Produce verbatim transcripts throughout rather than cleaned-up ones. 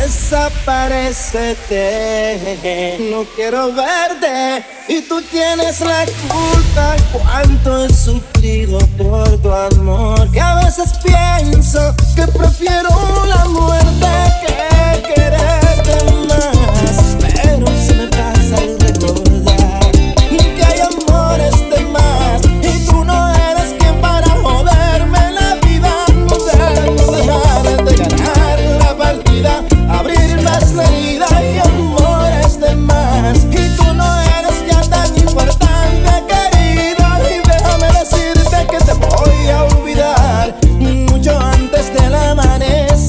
Desaparécete, no quiero verte y tú tienes la culpa. Cuánto he sufrido por tu amor, que a veces pienso que prefiero la muerte que quererte más. Pero se me pasa el recordar que hay amores de más y tú no eres quien para joderme la vida. No debo dejar de ganar la partida, abrir más la herida y amores de más. Y tú no eres ya tan importante, querida. Y déjame decirte que te voy a olvidar mucho antes del amanecer.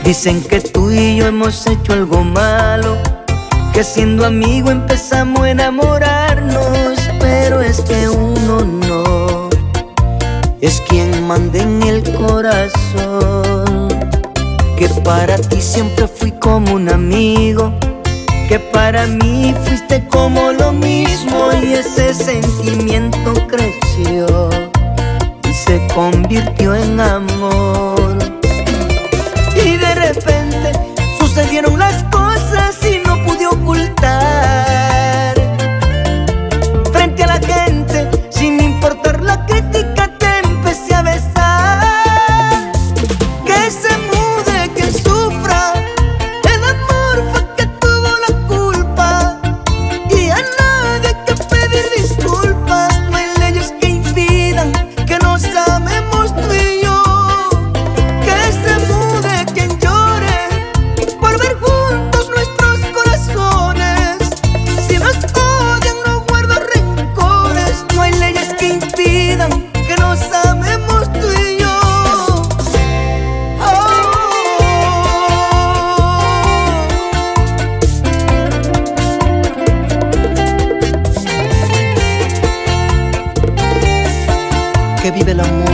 Dicen que tú y yo hemos hecho algo malo, que siendo amigo empezamos a enamorarnos, pero es que uno no es quien manda en el corazón. Que para ti siempre fui como un amigo, que para mí fuiste como lo mismo, y ese sentimiento creció y se convirtió en amor. Y de repente sucedieron las cosas y no pude ocultar frente a la gente, sin importar la crítica, te empecé a besar. Que se mude quien sufra, el amor fue que tuvo la culpa, y a nadie hay que pedir disculpas. No hay leyes que impidan que nos amemos tú y yo. Que se mude quien llore por ver juntos nuestros corazones. Si nos odian no guardo rencores. No hay leyes que impidan que nos amemos tú y yo. Oh. Que vive el amor.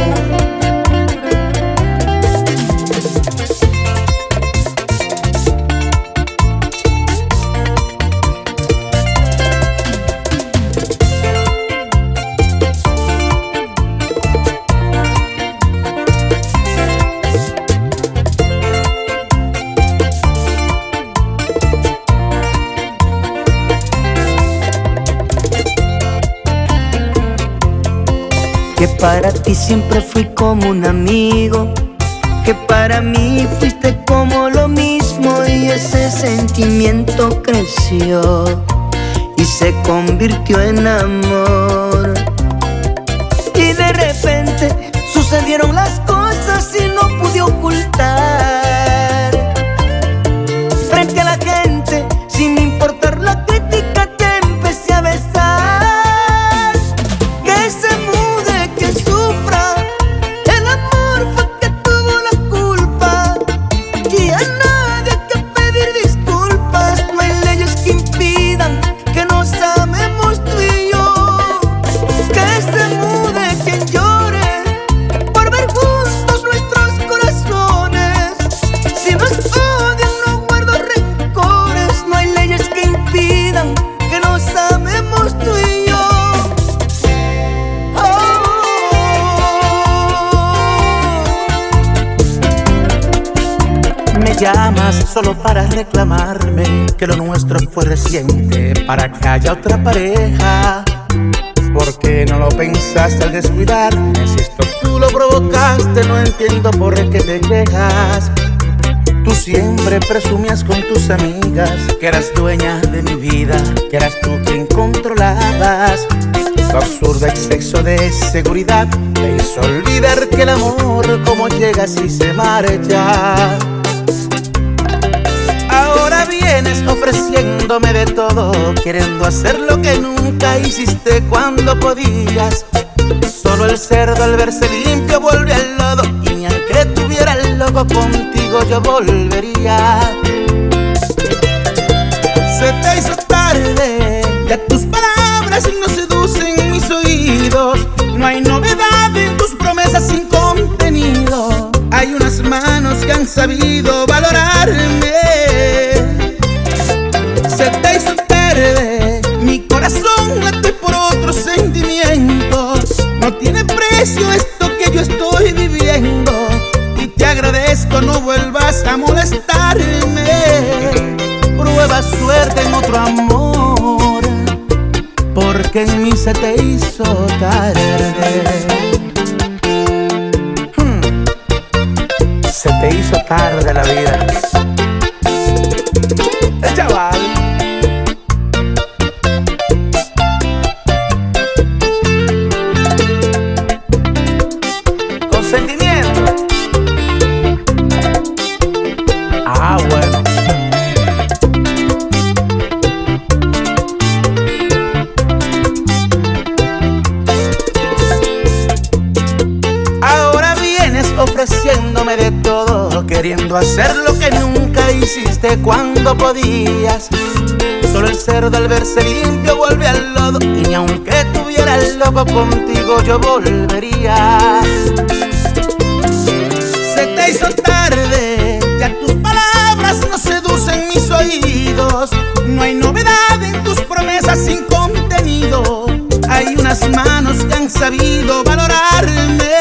Que para ti siempre fui como un amigo, que para mí fuiste como lo mismo, y ese sentimiento creció y se convirtió en amor. Y de repente sucedieron las cosas y no pude ocultar frente a la gente, sin importar la crítica, te empecé a besar. Que se mude quien sufra, el amor fue que tuvo la culpa, y a nadie hay que pedir disculpas. No hay leyes que impidan que nos amemos tú y yo. Que se mude quien llore por ver juntos nuestros corazones. Si nos odian no guardo rencores. No hay leyes que impidan que nos amemos tú y yo. Oh. Me llamas solo para reclamarme que lo nuestro fue reciente, para que haya otra pareja. ¿Por qué no lo pensaste al descuidarme? Si esto tú lo provocaste, no entiendo por qué te quejas. Tú siempre presumías con tus amigas que eras dueña de mi vida, que eras tú quien controlabas. Tu absurdo exceso de seguridad te hizo olvidar que el amor como llega así se marcha. Ahora vienes ofreciéndome de todo, queriendo hacer lo que nunca hiciste cuando podías. Solo el cerdo al verse limpio vuelve al lodo, y ni aunque estuviera loco contigo yo volvería. Se te hizo tarde, ya tus palabras no seducen mis oídos. No hay novedad en tus promesas sin contenido. Hay unas manos que han sabido valorarme. Se te hizo tarde, mi corazón late por otros sentimientos. No tiene precio esto que yo estoy viviendo, y te agradezco no vuelvas a molestarme. Prueba suerte en otro amor, porque en mí se te hizo tarde. hmm. Se te hizo tarde la vida. El chaval. Consentimiento. Ah, bueno. Ahora vienes ofreciéndome de todo, queriendo intentando hacer lo que nunca hiciste cuando podías. Solo el cerdo al verse limpio vuelve al lodo, y ni aunque tuviera el loco contigo yo volvería. Se te hizo tarde, ya tus palabras no seducen mis oídos. No hay novedad en tus promesas sin contenido. Hay unas manos que han sabido valorarme.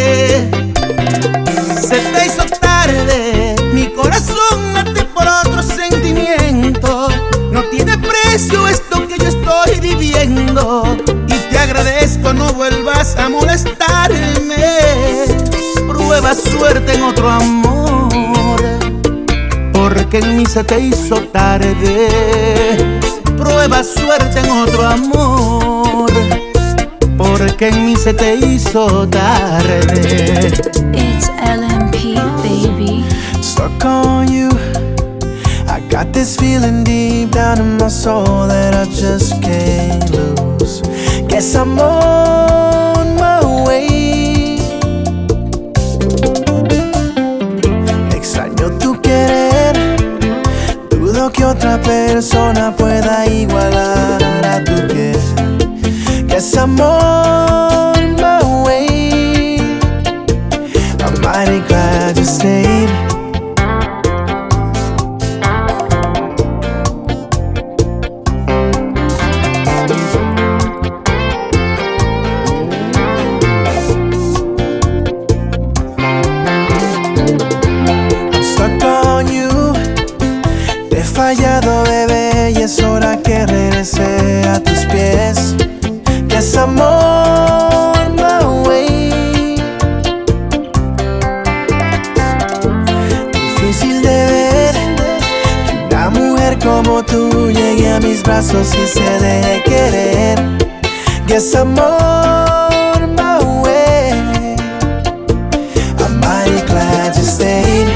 Se te hizo tarde, mi corazón late por otro sentimiento. No tiene precio esto que yo estoy viviendo, y te agradezco no vuelvas a molestarme. Prueba suerte en otro amor, porque en mí se te hizo tarde. Prueba suerte en otro amor, porque en mí se te hizo tarde. It's L M P, baby. Stuck on you. I got this feeling deep down in my soul that I just can't lose. Guess I'm on my way. Extraño tu querer. Dudo que otra persona pueda igualar a tu piel. Guess I'm on my way. I'm mighty glad you stayed. Fallado, bebé, y es hora que regrese a tus pies. Guess I'm on my way. Difícil de ver que una mujer como tú llegue a mis brazos y se deje querer. Guess I'm on my way. I'm mighty glad you stayed.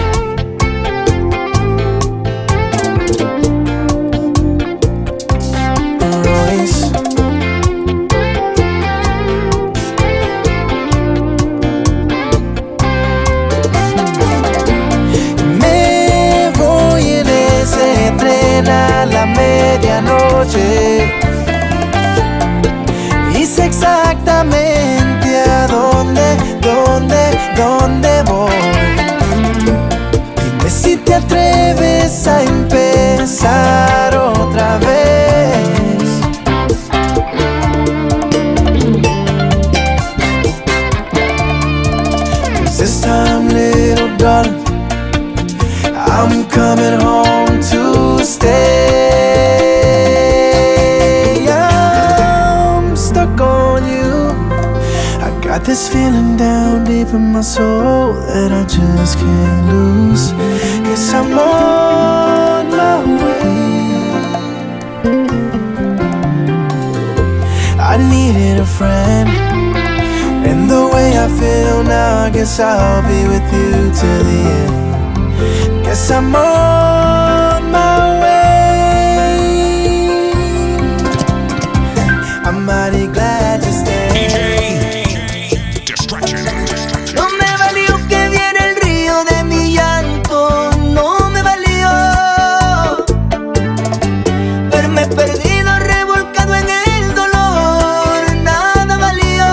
Y sé exactamente a dónde, dónde, dónde voy. Dime si te atreves a empezar otra vez. Cause this time, little darling, I'm coming home to stay. Got this feeling down deep in my soul that I just can't lose. Guess I'm on my way. I needed a friend, and the way I feel now, I guess I'll be with you till the end. Guess I'm on my way. I'm mighty glad you stayed. No me valió que viera el río de mi llanto, no me valió verme perdido, revolcado en el dolor, nada valió.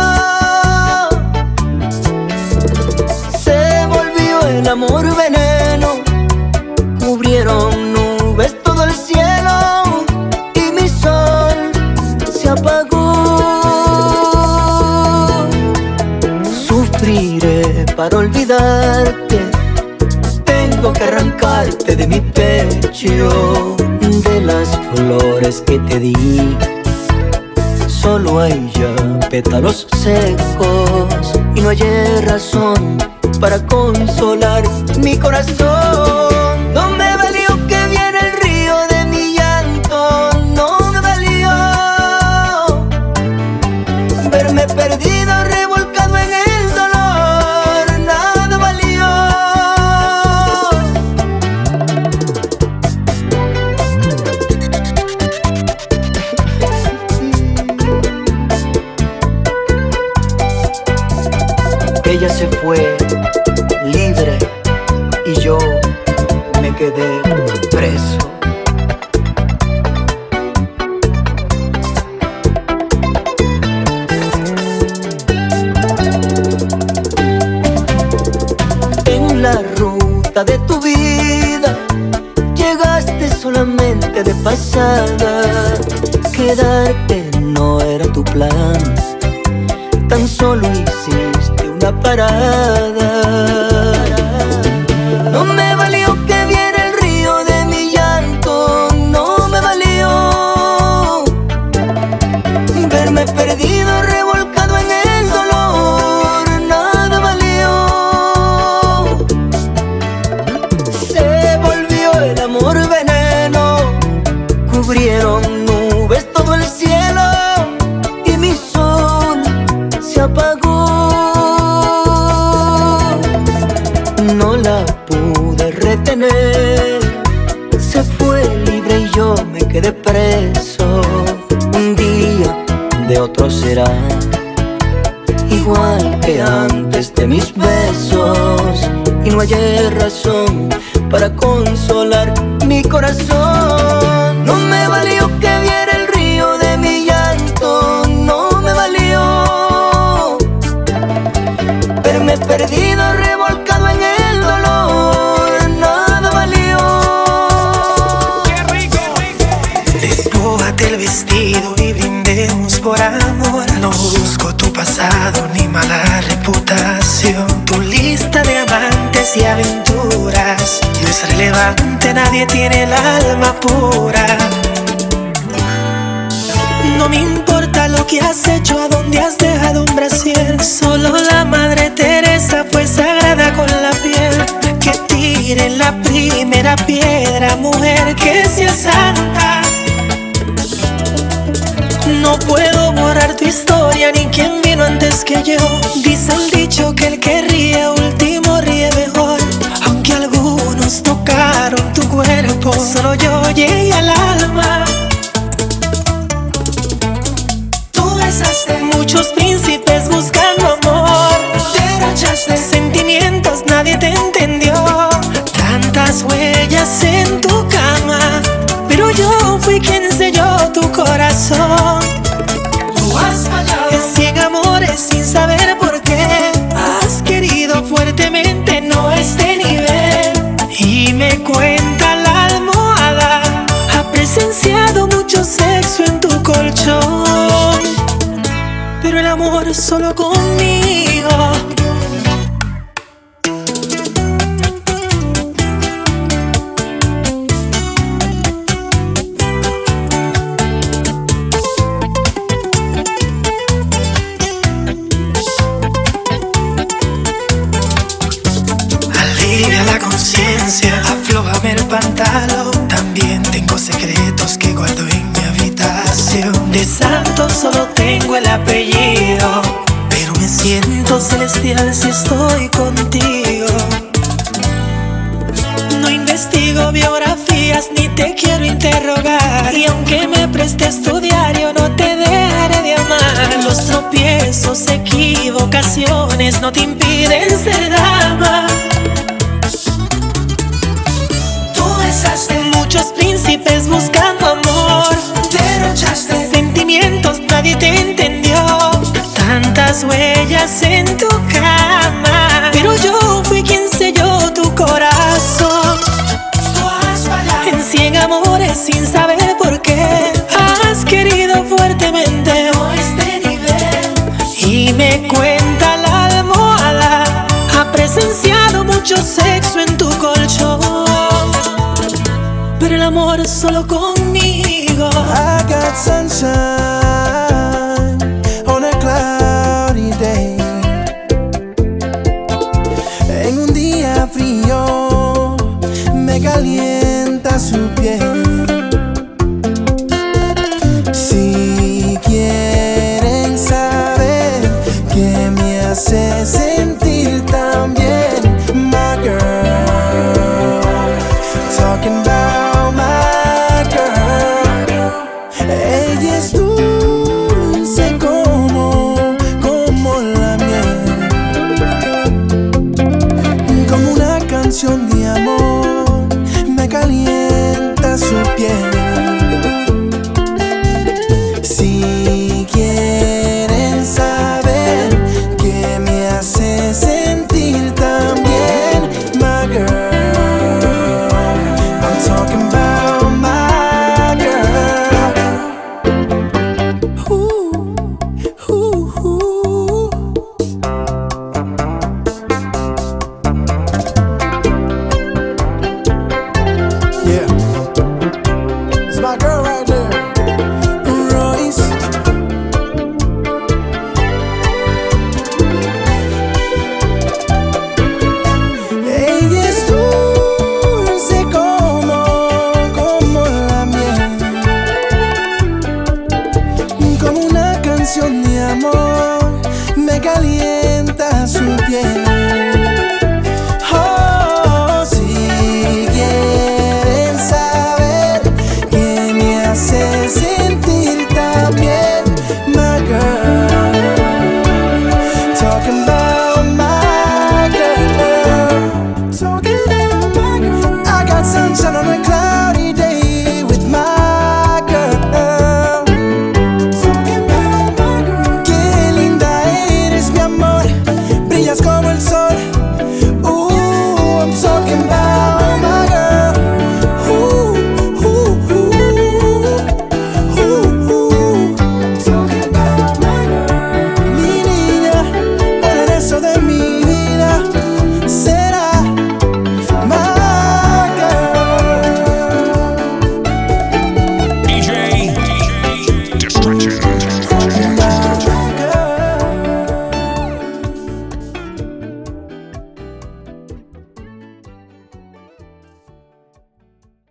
Se volvió el amor veneno, cubrieron nubes todo el cielo y mi sol se apagó. Sufriré para olvidarte, tengo que arrancarte de mi pecho. De las flores que te di, solo hay ya pétalos secos, y no hay razón para consolar mi corazón. No me valió que viera el río de mi llanto, no me valió verme perdido, revolcado en el dolor, nada valió. Ella se fue libre y yo nada. Quedarte no era tu plan, tan solo hiciste una parada. No me valió que viera el río de mi llanto, no me valió verme perdido, revolcado en el dolor, nada valió. Se volvió el amor veneno, cubrieron nubes todo el cielo y mi sol se apagó. No la pude retener, se fue libre y yo me quedé preso. Un día de otro será, igual que antes de mis besos, y no hallé razón para consolar mi corazón. No me valió que viera el río de mi llanto, no me valió verme perdido, revolcado en el dolor, nada valió. Despójate el vestido y brindemos por amor. No busco tu pasado ni mala reputación. Tu lista de amantes y aventuras no es relevante, nadie tiene el alma pura. No me importa lo que has hecho, a dónde has dejado un brasier. Solo la Madre Teresa fue sagrada con la piel. Que tire la primera piedra, mujer, que sea santa. No puedo borrar tu historia ni quién vino antes que yo. Dice el dicho que el que ríe último ríe mejor. Aunque algunos tocaron tu cuerpo, solo yo llegué al alma. Tú besaste muchos príncipes buscando amor, derrochaste sentimientos, nadie te entendió. Tantas huellas en tu cama, pero yo fui quien selló tu corazón. Tú has fallado en cien amores sin saber por qué. Has querido fuertemente, no este nivel. Y me cuenta la almohada, ha presenciado mucho sexo en tu colchón, pero el amor solo conmigo. Aflójame el pantalón, también tengo secretos que guardo en mi habitación. De santo solo tengo el apellido, pero me siento celestial si estoy contigo. No investigo biografías ni te quiero interrogar, y aunque me prestes tu diario no te dejaré de amar. Los tropiezos, equivocaciones no te impiden ser dama. Besaste muchos príncipes buscando amor, derrochaste sentimientos, nadie te entendió. Tantas huellas en tu cama, pero yo fui quien selló tu corazón. Tú has fallado en cien amores sin saber por qué. Has querido fuertemente, no este nivel. Y me cuenta la almohada, ha presenciado mucho sexo en tu colchón, pero el amor es solo conmigo. I got sunshine on a cloudy day. En un día frío me calienta su piel. Si quieren saber qué me hace sentir tan bien, my girl, talking about my girl. Ella es dulce como, como la miel, como una canción de amor, me calienta su piel. calienta su piel.